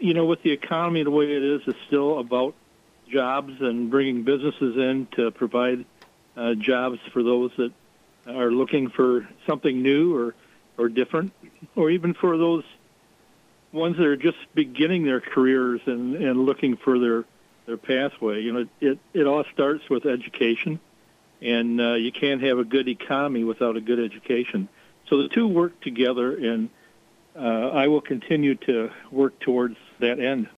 with the economy the way it is, it's still about jobs and bringing businesses in to provide jobs for those that are looking for something new or different, or even for those ones that are just beginning their careers and looking for their pathway. It all starts with education, and you can't have a good economy without a good education. So the two work together, and I will continue to work towards that end.